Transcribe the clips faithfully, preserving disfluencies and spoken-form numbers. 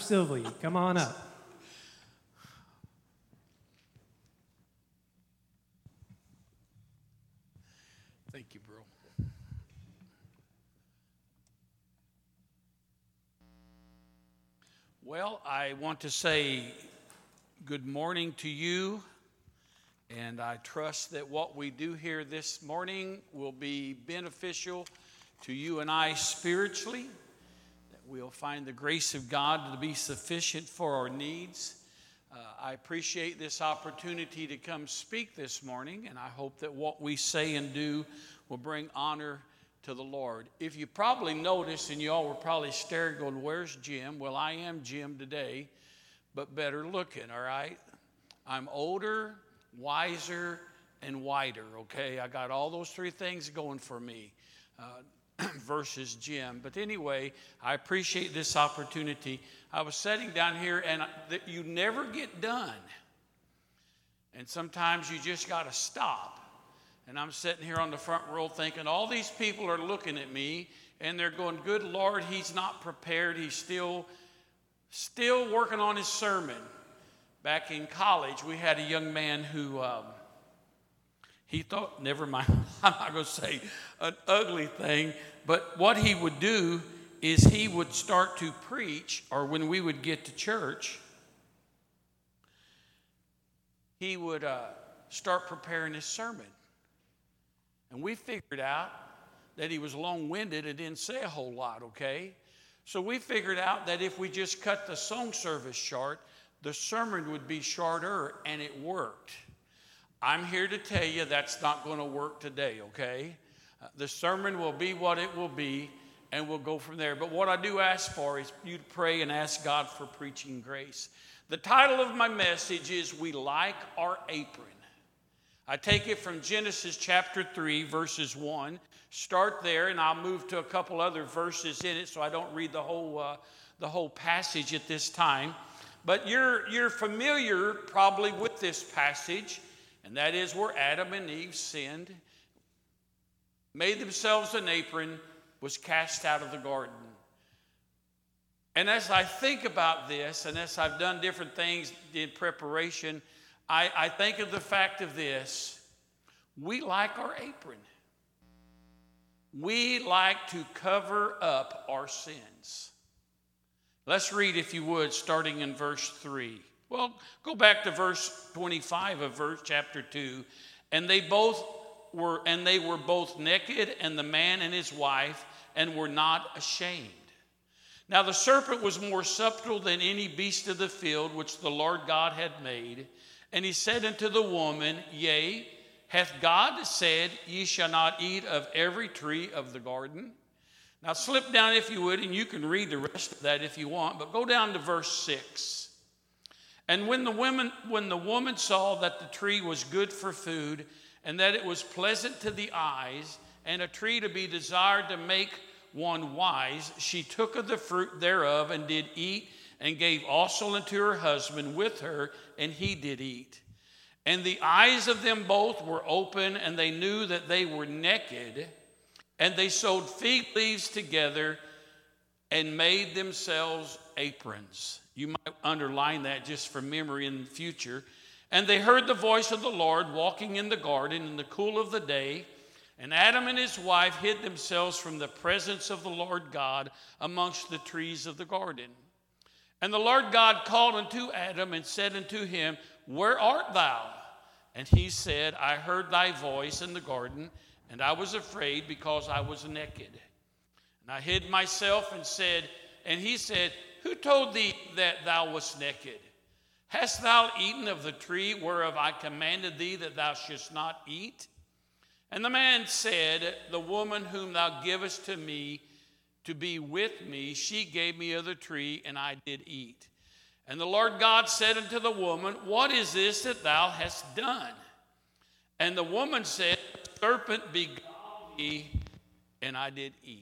Sylvie. Come on up. Thank you, bro. Well, I want to say good morning to you, and I trust that what we do here this morning will be beneficial to you and I spiritually, that we'll find the grace of God to be sufficient for our needs. Uh, I appreciate this opportunity to come speak this morning, and I hope that what we say and do will bring honor to the Lord. If you probably noticed, and you all were probably staring going, where's Jim? Well, I am Jim today, but better looking, all right? I'm older, wiser, and whiter, okay? I got all those three things going for me. Uh, versus Jim. But anyway, I appreciate this opportunity. I was sitting down here, and that you never get done. And sometimes you just got to stop. And I'm sitting here on the front row thinking, all these people are looking at me, and they're going, good Lord, he's not prepared. He's still, still working on his sermon. Back in college, we had a young man who... Um, He thought, never mind, I'm not going to say an ugly thing, but what he would do is he would start to preach, or when we would get to church, he would uh, start preparing his sermon. And we figured out that he was long-winded and didn't say a whole lot, okay? So we figured out that if we just cut the song service short, the sermon would be shorter, and it worked. I'm here to tell you that's not going to work today, okay? Uh, the sermon will be what it will be, and we'll go from there. But what I do ask for is you to pray and ask God for preaching grace. The title of my message is We Like Our Apron. I take it from Genesis chapter three, verses one. Start there, and I'll move to a couple other verses in it so I don't read the whole, uh, the whole passage at this time. But you're, you're familiar probably with this passage. And that is where Adam and Eve sinned, made themselves an apron, was cast out of the garden. And as I think about this, and as I've done different things in preparation, I, I think of the fact of this. We like our apron. We like to cover up our sins. Let's read, if you would, starting in verse three. Well, go back to verse twenty-five of verse chapter two. And they both were, and they were both naked, and the man and his wife, and were not ashamed. Now the serpent was more subtle than any beast of the field which the Lord God had made. And he said unto the woman, Yea, hath God said, Ye shall not eat of every tree of the garden? Now slip down, if you would, and you can read the rest of that if you want, but go down to verse six. And when the woman, when the woman saw that the tree was good for food, and that it was pleasant to the eyes, and a tree to be desired to make one wise, she took of the fruit thereof, and did eat, and gave also unto her husband with her, and he did eat. And the eyes of them both were open, and they knew that they were naked, and they sewed fig leaves together, and made themselves aprons. You might underline that just for memory in the future. And they heard the voice of the Lord walking in the garden in the cool of the day. And Adam and his wife hid themselves from the presence of the Lord God amongst the trees of the garden. And the Lord God called unto Adam and said unto him, Where art thou? And he said, I heard thy voice in the garden, and I was afraid because I was naked. And I hid myself and said, and he said, Who told thee that thou wast naked? Hast thou eaten of the tree whereof I commanded thee that thou shouldst not eat? And the man said, The woman whom thou givest to me to be with me, she gave me of the tree, and I did eat. And the Lord God said unto the woman, What is this that thou hast done? And the woman said, The serpent beguiled me, and I did eat.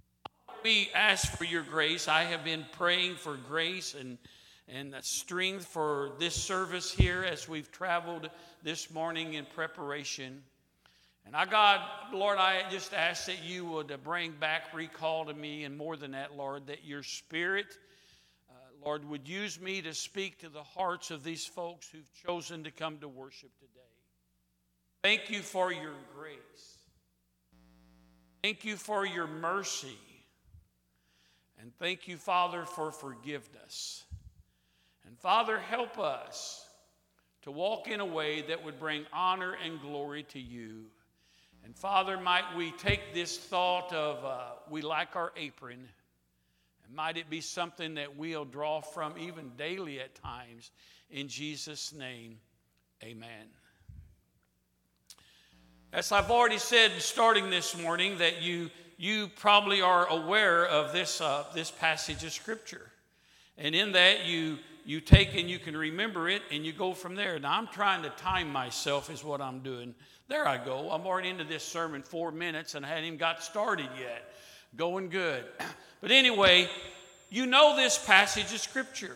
We ask for your grace. I have been praying for grace and, and strength for this service here as we've traveled this morning in preparation. And I, God, Lord, I just ask that you would bring back recall to me, and more than that, Lord, that your Spirit, uh, Lord, would use me to speak to the hearts of these folks who've chosen to come to worship today. Thank you for your grace. Thank you for your mercy. And thank you, Father, for forgiveness. And Father, help us to walk in a way that would bring honor and glory to you. And Father, might we take this thought of uh, we like our apron, and might it be something that we'll draw from even daily at times. In Jesus' name, amen. As I've already said starting this morning, that you, you probably are aware of this, uh, this passage of Scripture. And in that you, you take and you can remember it and you go from there. Now I'm trying to time myself is what I'm doing. There I go. I'm already into this sermon four minutes and I hadn't even got started yet. Going good. But anyway, you know this passage of Scripture.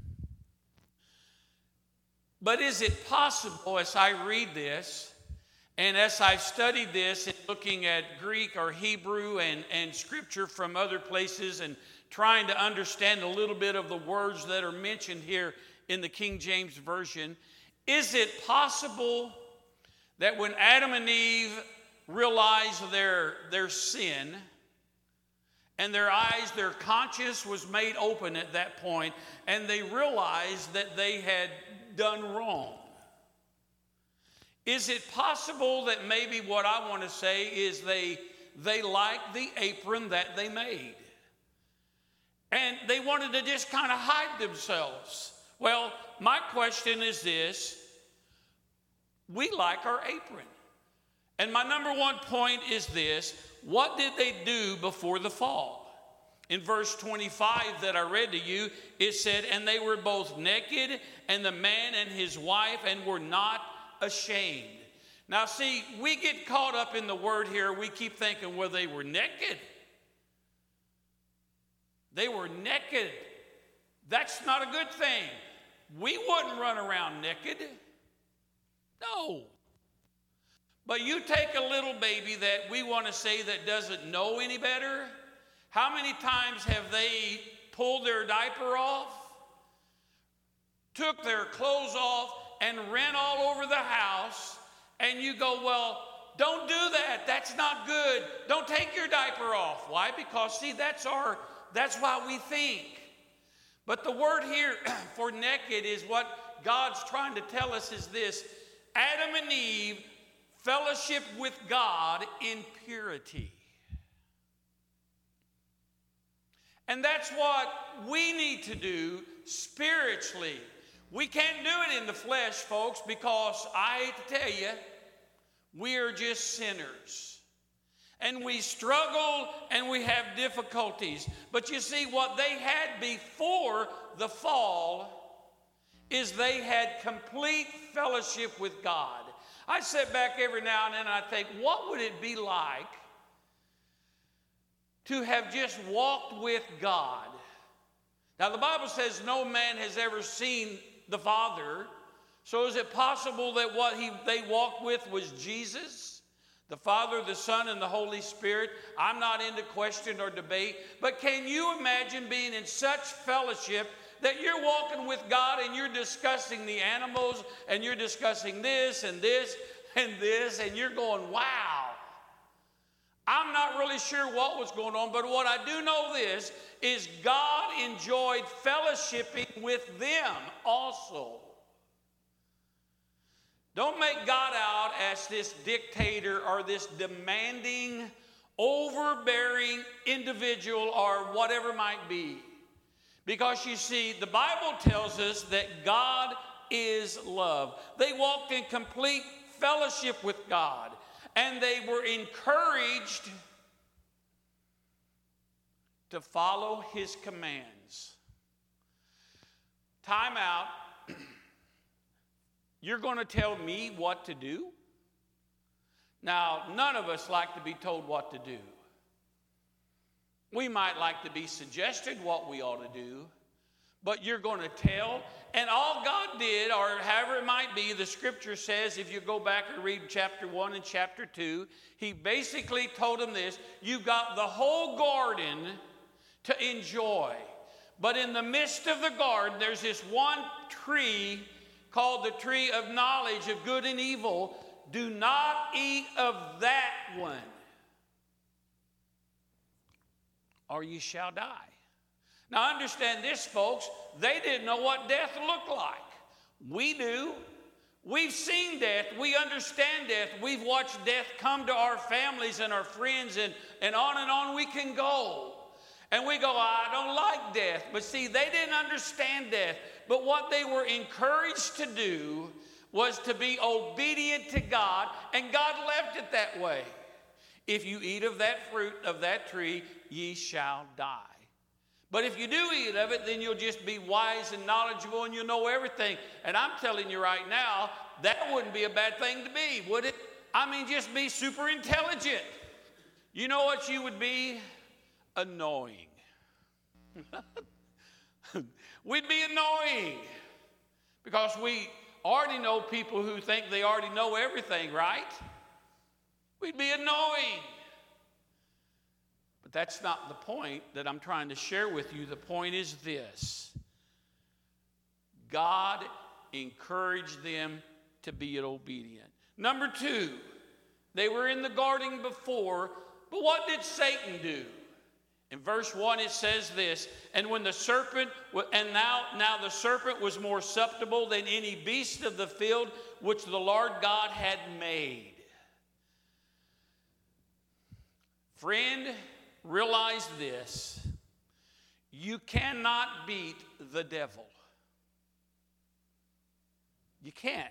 But is it possible as I read this, and as I've studied this and looking at Greek or Hebrew and, and Scripture from other places and trying to understand a little bit of the words that are mentioned here in the King James Version, is it possible that when Adam and Eve realized their, their sin and their eyes, their conscience was made open at that point, and they realized that they had done wrong? Is it possible that maybe what I want to say is they, they liked the apron that they made? And they wanted to just kind of hide themselves. Well, my question is this. We like our apron. And my number one point is this. What did they do before the fall? In verse twenty-five that I read to you, it said, and they were both naked, and the man and his wife, and were not ashamed. Now see, we get caught up in the word here. We keep thinking, well, they were naked. They were naked. That's not a good thing. We wouldn't run around naked. No. But you take a little baby that we want to say that doesn't know any better. How many times have they pulled their diaper off, took their clothes off, and ran all over the house, and you go, well, don't do that. That's not good. Don't take your diaper off. Why? Because, see, that's our, that's why we think. But the word here for naked is what God's trying to tell us is this. Adam and Eve fellowship with God in purity. And that's what we need to do spiritually. We can't do it in the flesh, folks, because I hate to tell you, we are just sinners. And we struggle and we have difficulties. But you see, what they had before the fall is they had complete fellowship with God. I sit back every now and then and I think, what would it be like to have just walked with God? Now, the Bible says no man has ever seen the Father. So is it possible that what he, they walked with was Jesus, the Father, the Son, and the Holy Spirit? I'm not into question or debate, but can you imagine being in such fellowship that you're walking with God and you're discussing the animals and you're discussing this and this and this and you're going, wow. I'm not really sure what was going on, but what I do know this is God enjoyed fellowshipping with them also. Don't make God out as this dictator or this demanding, overbearing individual or whatever might be. Because you see, the Bible tells us that God is love. They walked in complete fellowship with God. And they were encouraged to follow his commands. Time out. You're going to tell me what to do? Now, none of us like to be told what to do. We might like to be suggested what we ought to do, but you're going to tell. And all God did, or however it might be, the scripture says, if you go back and read chapter one and chapter two, he basically told them this: you've got the whole garden to enjoy, But in the midst of the garden, there's this one tree called the tree of knowledge of good and evil. Do not eat of that one, or ye shall die. Now understand this, folks. They didn't know what death looked like. We do. We've seen death. We understand death. We've watched death come to our families and our friends, and, and on and on we can go. And we go, I don't like death. But see, they didn't understand death. But what they were encouraged to do was to be obedient to God, and God left it that way. If you eat of that fruit of that tree, ye shall die. But if you do eat of it, then you'll just be wise and knowledgeable and you'll know everything. And I'm telling you right now, that wouldn't be a bad thing to be, would it? I mean, just be super intelligent. You know what you would be? Annoying. We'd be annoying because we already know people who think they already know everything, right? We'd be annoying. But that's not the point that I'm trying to share with you. The point is this: God encouraged them to be obedient. Number two, they were in the garden before, but what did Satan do? In verse one it says this, and when the serpent, and now, now the serpent was more subtle than any beast of the field which the Lord God had made. Friend, realize this: you cannot beat the devil. You can't.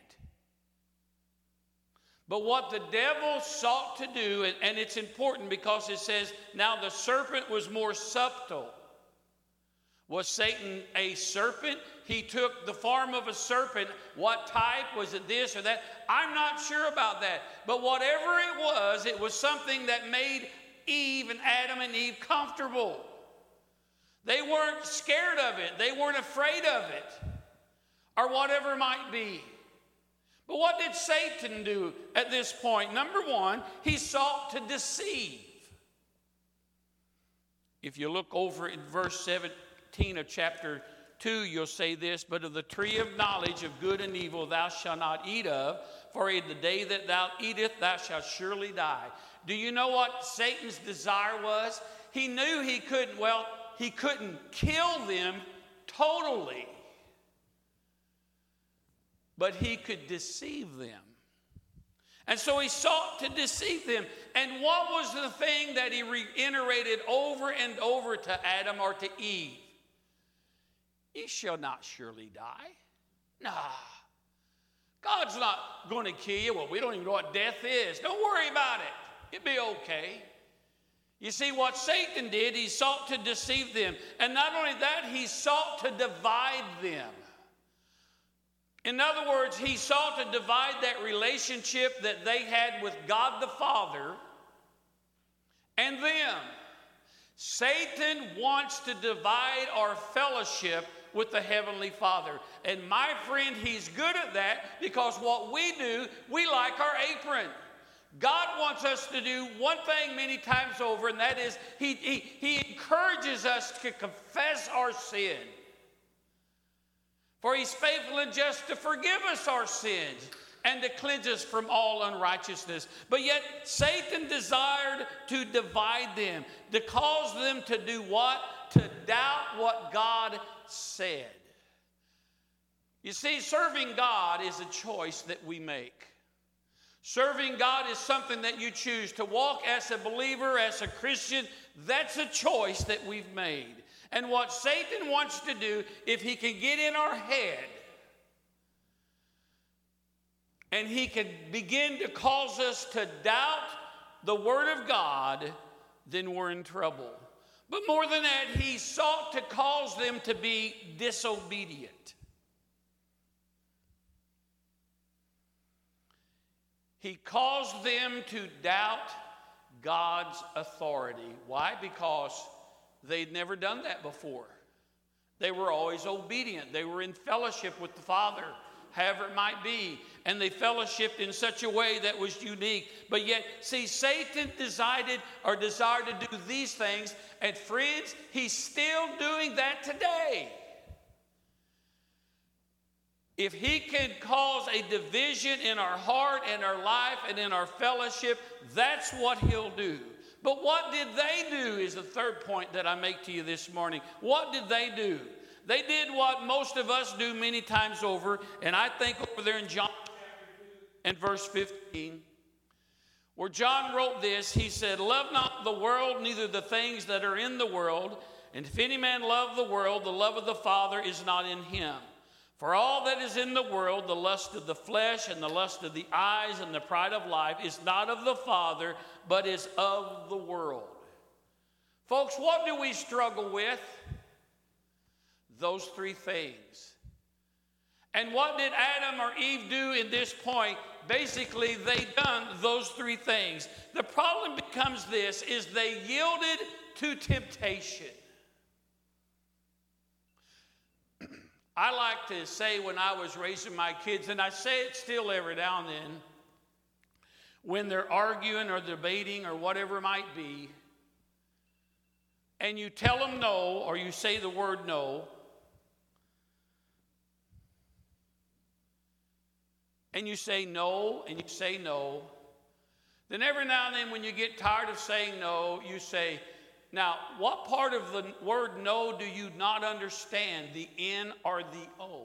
But what the devil sought to do, and, and it's important because it says, now the serpent was more subtle. Was Satan a serpent? He took the form of a serpent. What type? Was it this or that? I'm not sure about that. But whatever it was, it was something that made Eve and Adam and Eve comfortable. They weren't scared of it. They weren't afraid of it, or whatever it might be. But what did Satan do at this point? Number one, he sought to deceive. If you look over at verse seventeen of chapter two, you'll say this, but of the tree of knowledge of good and evil thou shalt not eat of, for in the day that thou eatest thou shalt surely die. Do you know what Satan's desire was? He knew he couldn't, well, he couldn't kill them totally, but he could deceive them. And so he sought to deceive them. And what was the thing that he reiterated over and over to Adam or to Eve? Ye shall not surely die. Nah. God's not going to kill you. Well, we don't even know what death is. Don't worry about it. It'll be okay. You see, what Satan did, he sought to deceive them. And not only that, he sought to divide them. In other words, he sought to divide that relationship that they had with God the Father and them. Satan wants to divide our fellowship with the Heavenly Father. And my friend, he's good at that, because what we do, we like our apron. God wants us to do one thing many times over, and that is he, he, he encourages us to confess our sin. For he's faithful and just to forgive us our sins and to cleanse us from all unrighteousness. But yet Satan desired to divide them, to cause them to do what? To doubt what God said. You see, serving God is a choice that we make. Serving God is something that you choose. To walk as a believer, as a Christian, that's a choice that we've made. And what Satan wants to do, if he can get in our head and he can begin to cause us to doubt the Word of God, then we're in trouble. But more than that, he sought to cause them to be disobedient. He caused them to doubt God's authority. Why? Because they'd never done that before. They were always obedient. They were in fellowship with the Father. however it might be. And they fellowshiped in such a way that was unique. But yet, see, Satan decided or desired to do these things. And friends, he's still doing that today. If he can cause a division in our heart and our life and in our fellowship, that's what he'll do. But what did they do is the third point that I make to you this morning. What did they do? They did what most of us do many times over, and I think over there in John chapter two and verse fifteen, where John wrote this, he said, "Love not the world, neither the things that are in the world. And if any man love the world, the love of the Father is not in him. For all that is in the world, the lust of the flesh and the lust of the eyes and the pride of life is not of the Father, but is of the world." Folks, what do we struggle with? Those three things. And what did Adam or Eve do in this point? Basically, they done those three things. The problem becomes this, is they yielded to temptation. I like to say when I was raising my kids, and I say it still every now and then, when they're arguing or debating or whatever it might be, and you tell them no, or you say the word no, and you say no, and you say no, then every now and then when you get tired of saying no, you say, now, what part of the word no do you not understand, the N or the O?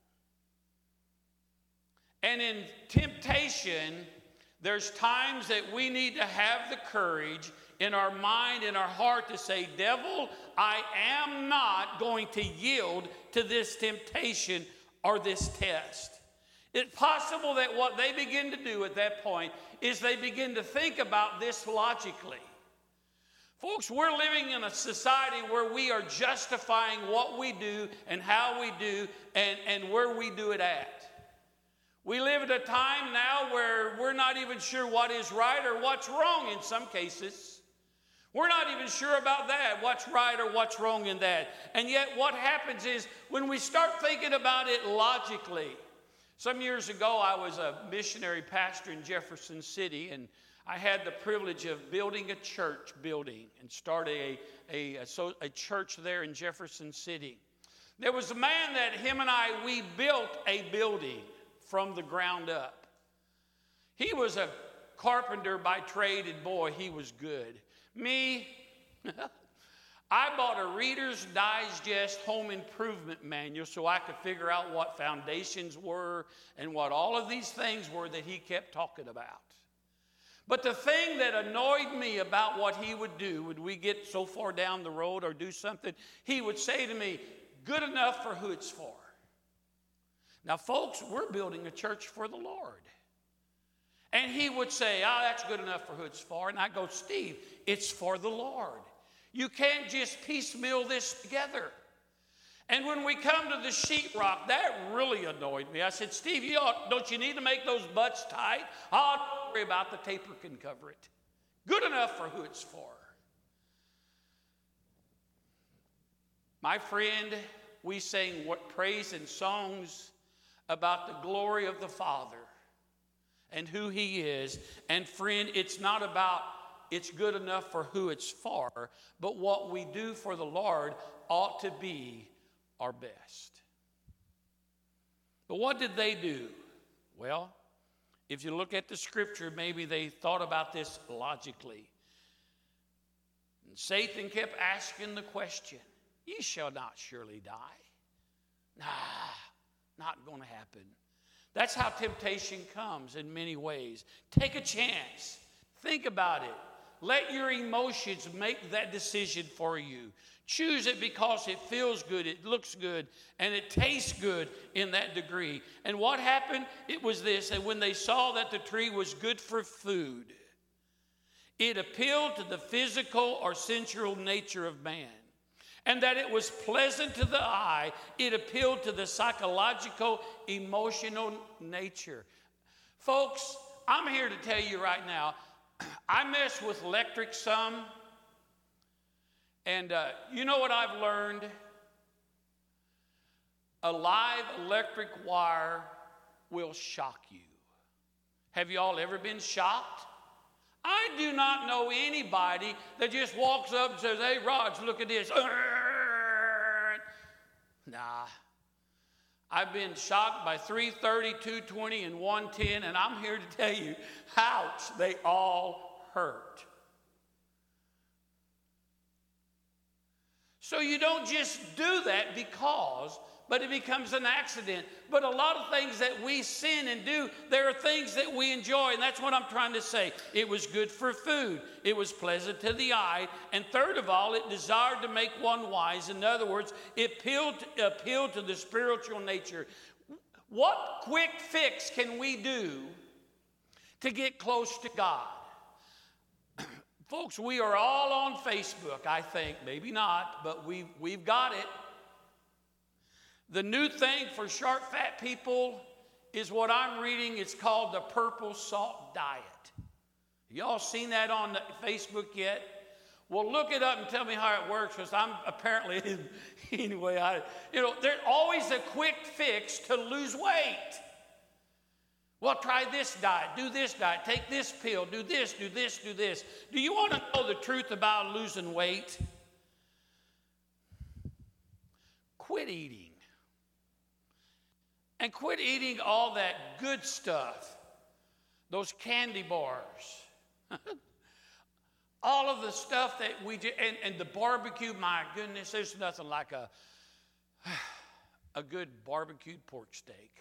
And in temptation, there's times that we need to have the courage in our mind, in our heart to say, devil, I am not going to yield to this temptation or this test. It's possible that what they begin to do at that point is they begin to think about this logically. Folks, we're living in a society where we are justifying what we do and how we do and, and where we do it at. We live at a time now where we're not even sure what is right or what's wrong in some cases. We're not even sure about that, what's right or what's wrong in that. And yet what happens is when we start thinking about it logically. Some years ago, I was a missionary pastor in Jefferson City, and I had the privilege of building a church building and start a, a, a, so, a church there in Jefferson City. There was a man that him and I, we built a building from the ground up. He was a carpenter by trade, and boy, he was good. Me, I bought a Reader's Digest home improvement manual so I could figure out what foundations were and what all of these things were that he kept talking about. But the thing that annoyed me about what he would do, when we get so far down the road or do something, he would say to me, good enough for who it's for. Now, folks, we're building a church for the Lord. And he would say, oh, that's good enough for who it's for. And I go, Steve, it's for the Lord. You can't just piecemeal this together. And when we come to the sheetrock, that really annoyed me. I said, Steve, you ought, don't you need to make those butts tight? Oh, don't worry about the taper can cover it. Good enough for who it's for. My friend, we sang what praise and songs about the glory of the Father and who he is. And friend, it's not about it's good enough for who it's for, but what we do for the Lord ought to be our best. But what did they do? Well, if you look at the scripture, maybe they thought about this logically. And Satan kept asking the question, ye shall not surely die. Nah, not going to happen. That's how temptation comes in many ways. Take a chance. Think about it. Let your emotions make that decision for you. Choose it because it feels good, it looks good, and it tastes good in that degree. And what happened? It was this, and when they saw that the tree was good for food, it appealed to the physical or sensual nature of man. And that it was pleasant to the eye, it appealed to the psychological, emotional nature. Folks, I'm here to tell you right now, I mess with electric some, and uh, you know what I've learned? A live electric wire will shock you. Have you all ever been shocked? I do not know anybody that just walks up and says, hey, Raj, look at this. Nah. I've been shocked by three thirty, two twenty, and one ten, and I'm here to tell you, ouch, they all hurt. So you don't just do that because, but it becomes an accident. But a lot of things that we sin and do, there are things that we enjoy, and that's what I'm trying to say. It was good for food. It was pleasant to the eye. And third of all, it desired to make one wise. In other words, it appealed, appealed to the spiritual nature. What quick fix can we do to get close to God? Folks, we are all on Facebook, I think. Maybe not, but we've, we've got it. The new thing for short, fat people is what I'm reading. It's called the purple salt diet. Y'all seen that on the Facebook yet? Well, look it up and tell me how it works, because I'm apparently, anyway, I, you know, there's always a quick fix to lose weight. Well, try this diet, do this diet, take this pill, do this, do this, do this. Do you want to know the truth about losing weight? Quit eating. And quit eating all that good stuff, those candy bars, all of the stuff that we do, and, and the barbecue, my goodness, there's nothing like a, a good barbecued pork steak.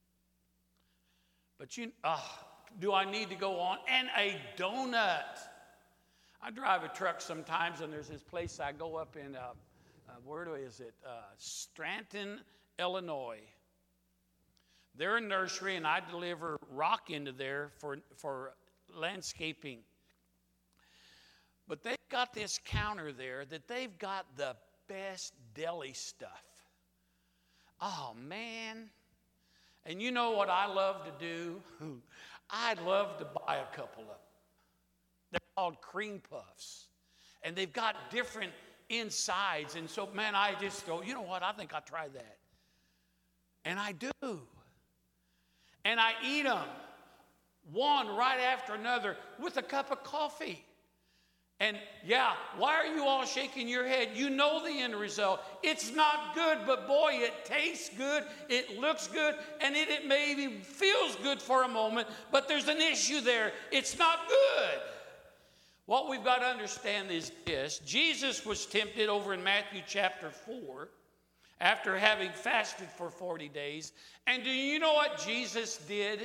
But you, uh, do I need to go on? And a donut. I drive a truck sometimes, and there's this place I go up in, uh, uh, where is it? Uh, Stanton, Illinois. They're a nursery, and I deliver rock into there for, for landscaping. But they've got this counter there that they've got the best deli stuff. Oh, man. And you know what I love to do? I'd love to buy a couple of them. They're called cream puffs. And they've got different insides. And so, man, I just go, you know what? I think I'll try that. And I do. And I eat them, one right after another, with a cup of coffee. And yeah, why are you all shaking your head? You know the end result. It's not good, but boy, it tastes good, it looks good, and it, it maybe feels good for a moment, but there's an issue there. It's not good. What we've got to understand is this. Jesus was tempted over in Matthew chapter four after having fasted for forty days. And do you know what Jesus did?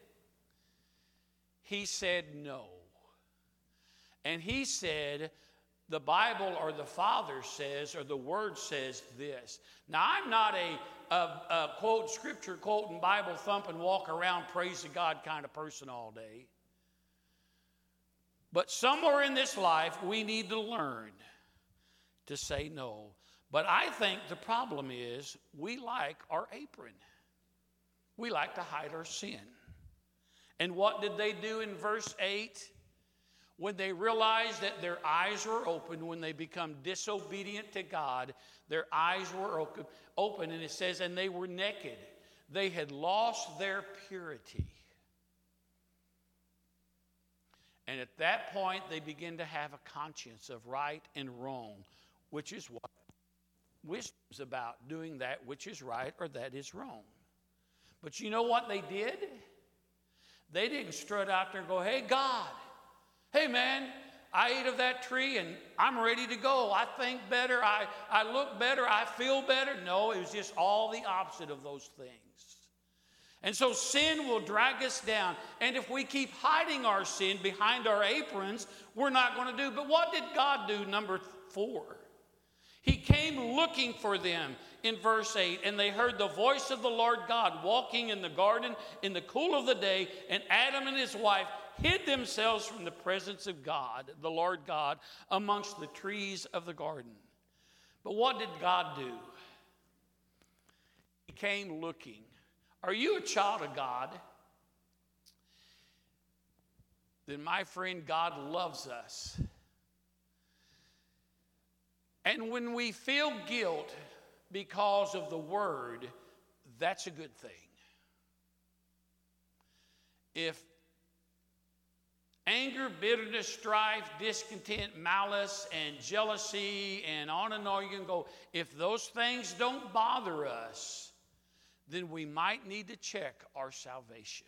He said no. And he said, the Bible or the Father says, or the Word says this. Now, I'm not a, a, a quote, scripture quoting, Bible thumping, walk around, praise to God kind of person all day. But somewhere in this life, we need to learn to say no. But I think the problem is we like our apron. We like to hide our sin. And what did they do in verse eight? When they realized that their eyes were open, when they become disobedient to God, their eyes were open, and it says, and they were naked. They had lost their purity. And at that point, they begin to have a conscience of right and wrong, which is what wisdom is about, doing that which is right or that is wrong. But you know what they did? They didn't strut out there and go, hey, God, hey, man, I ate of that tree and I'm ready to go. I think better. I, I look better. I feel better. No, it was just all the opposite of those things. And so sin will drag us down. And if we keep hiding our sin behind our aprons, we're not going to do. But what did God do? Number four. He came looking for them in verse eight. And they heard the voice of the Lord God walking in the garden in the cool of the day. And Adam and his wife hid themselves from the presence of God, the Lord God, amongst the trees of the garden. But what did God do? He came looking. Are you a child of God? Then, my friend, God loves us. And when we feel guilt because of the word, that's a good thing. if anger, bitterness, strife, discontent, malice, and jealousy, and on and on you can go, if those things don't bother us, then we might need to check our salvation.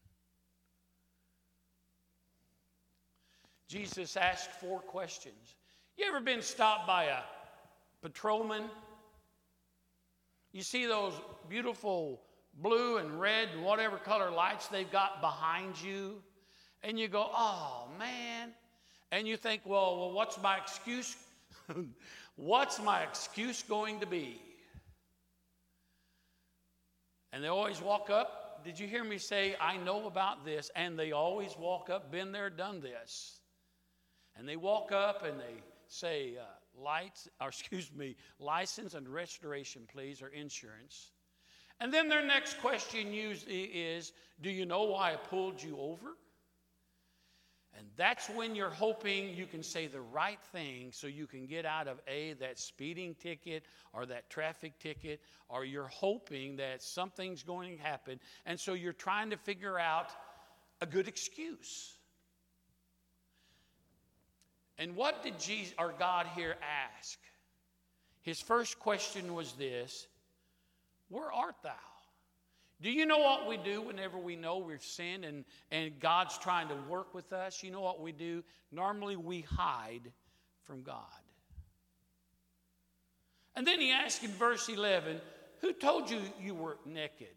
Jesus asked four questions. You ever been stopped by a patrolman? You see those beautiful blue and red and whatever color lights they've got behind you, and you go, oh, man. And you think, well, well what's my excuse? What's my excuse going to be? And they always walk up. Did you hear me say, I know about this? And they always walk up, been there, done this. And they walk up and they say, uh, lights, or excuse me, license and restoration, please, or insurance. And then their next question usually is, do you know why I pulled you over? And that's when you're hoping you can say the right thing so you can get out of A, that speeding ticket or that traffic ticket, or you're hoping that something's going to happen. And so you're trying to figure out a good excuse. And what did Jesus, or God here ask? His first question was this: where art thou? Do you know what we do whenever we know we've sinned and, and God's trying to work with us? You know what we do? Normally we hide from God. And then he asked in verse eleven, who told you you were naked?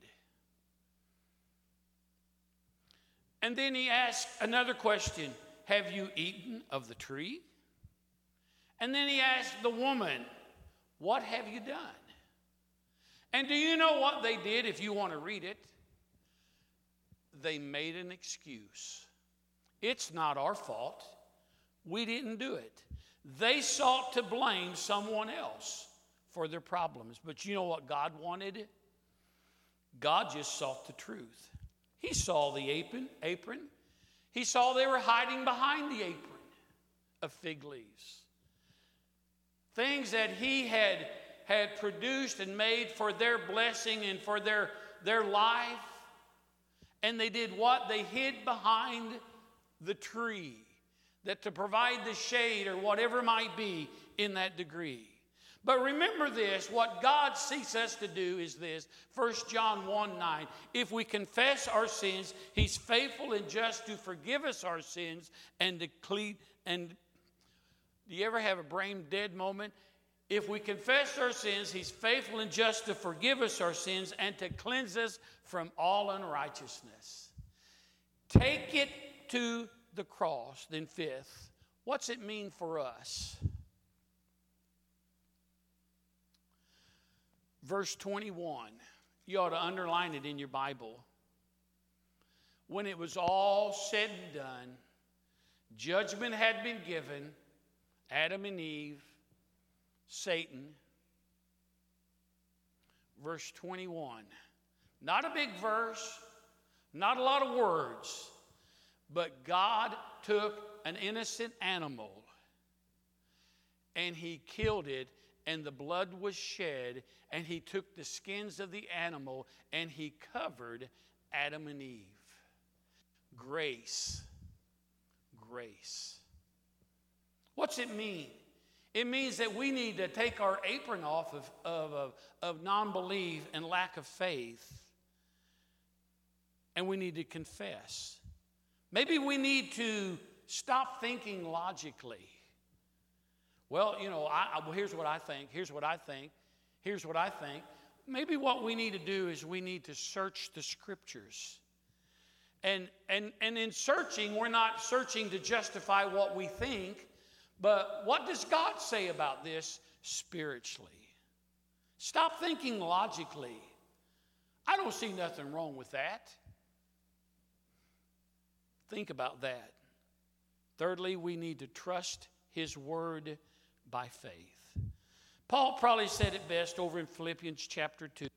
And then he asked another question, have you eaten of the tree? And then he asked the woman, what have you done? And do you know what they did if you want to read it? They made an excuse. It's not our fault. We didn't do it. They sought to blame someone else for their problems. But you know what God wanted? God just sought the truth. He saw the apron. apron. He saw they were hiding behind the apron of fig leaves. Things that he had, had produced and made for their blessing and for their, their life. And they did what? They hid behind the tree, that to provide the shade or whatever might be in that degree. But remember this, what God seeks us to do is this, First John one nine. If we confess our sins, he's faithful and just to forgive us our sins and to clean. And do you ever have a brain dead moment? If we confess our sins, he's faithful and just to forgive us our sins and to cleanse us from all unrighteousness. Take it to the cross. Then fifth, what's it mean for us? Verse twenty-one, you ought to underline it in your Bible. When it was all said and done, judgment had been given, Adam and Eve, Satan. Verse twenty-one, not a big verse, not a lot of words, but God took an innocent animal and he killed it, and the blood was shed, and he took the skins of the animal and he covered Adam and Eve. Grace. Grace. What's it mean? It means that we need to take our apron off of, of, of, of non-belief and lack of faith, and we need to confess. Maybe we need to stop thinking logically. Well, you know, I, I, well, here's what I think, here's what I think, here's what I think. Maybe what we need to do is we need to search the Scriptures. And, and, and in searching, we're not searching to justify what we think, but what does God say about this spiritually? Stop thinking logically. I don't see nothing wrong with that. Think about that. Thirdly, we need to trust his word by faith. Paul probably said it best over in Philippians chapter two.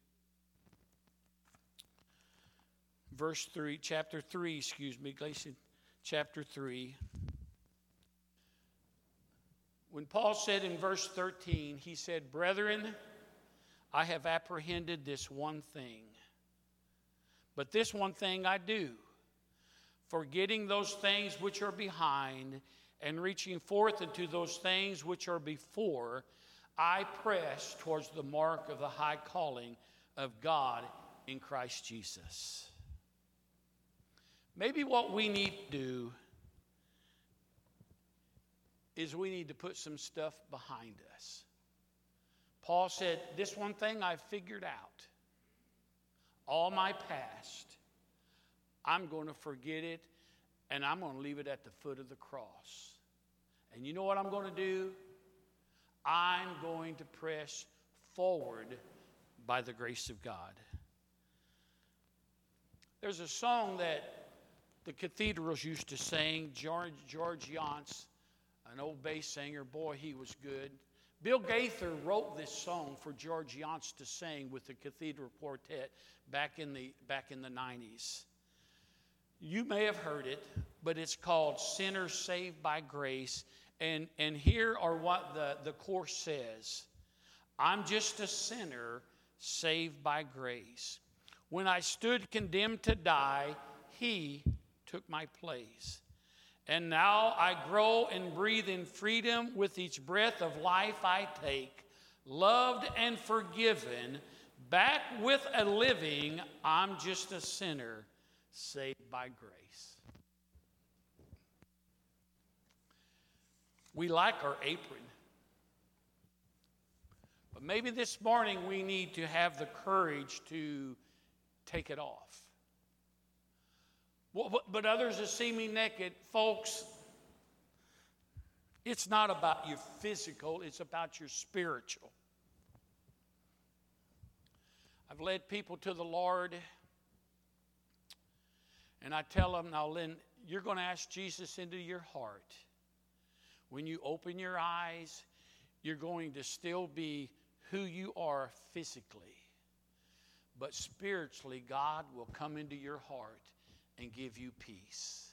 Verse three, chapter three, excuse me, Galatians chapter three. When Paul said in verse thirteen, he said, "Brethren, I have apprehended this one thing. But this one thing I do, forgetting those things which are behind and reaching forth into those things which are before, I press towards the mark of the high calling of God in Christ Jesus. Maybe what we need to do is we need to put some stuff behind us. Paul said, this one thing I've figured out. All my past, I'm going to forget it, and I'm going to leave it at the foot of the cross. And you know what I'm going to do? I'm going to press forward by the grace of God. There's a song that the cathedrals used to sing. George, George Yance, an old bass singer, boy, he was good. Bill Gaither wrote this song for George Yance to sing with the Cathedral Quartet back in the back in the nineties. You may have heard it, but it's called Sinners Saved by Grace. And, and here are what the, the chorus says. I'm just a sinner saved by grace. When I stood condemned to die, he took my place. And now I grow and breathe in freedom with each breath of life I take. Loved and forgiven, back with a living, I'm just a sinner saved by grace. We like our apron. But maybe this morning we need to have the courage to take it off. But others that see me naked, folks, it's not about your physical, it's about your spiritual. I've led people to the Lord, and I tell them, now, Lynn, you're going to ask Jesus into your heart. When you open your eyes, you're going to still be who you are physically. But spiritually, God will come into your heart and give you peace.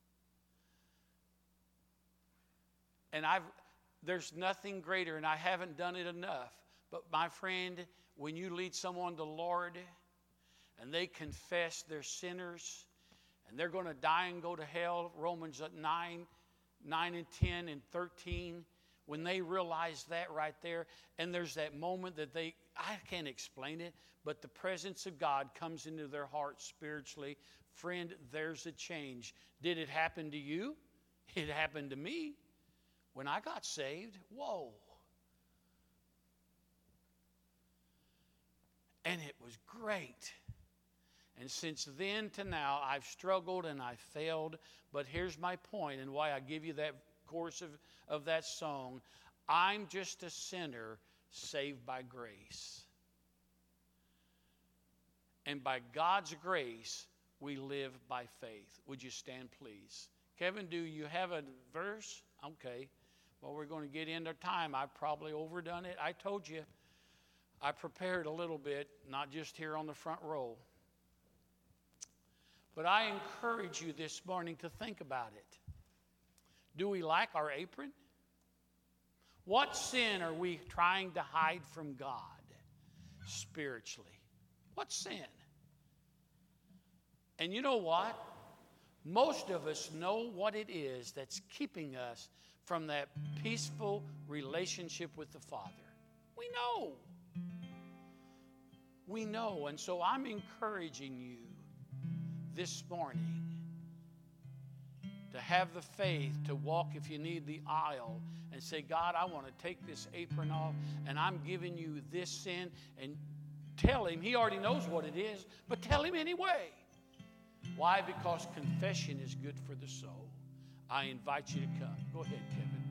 And I've there's nothing greater, and I haven't done it enough. But my friend, when you lead someone to the Lord and they confess they're sinners and they're going to die and go to hell, Romans nine, nine and ten and thirteen, when they realize that right there, and there's that moment that they, I can't explain it, but the presence of God comes into their heart spiritually. Friend, there's a change. Did it happen to you? It happened to me. When I got saved, whoa. And it was great. And since then to now, I've struggled and I failed. But here's my point and why I give you that chorus of, of that song. I'm just a sinner saved by grace. And by God's grace, we live by faith. Would you stand, please? Kevin, do you have a verse? Okay. Well, we're going to get into time. I've probably overdone it. I told you I prepared a little bit, not just here on the front row. But I encourage you this morning to think about it. Do we like our apron? What sin are we trying to hide from God spiritually? What sin? And you know what? Most of us know what it is that's keeping us from that peaceful relationship with the Father. We know. We know. And so I'm encouraging you this morning to have the faith to walk, if you need the aisle, and say, God, I want to take this apron off, and I'm giving you this sin. And tell him, he already knows what it is, but tell him anyway. Why? Because confession is good for the soul. I invite you to come. Go ahead, Kevin.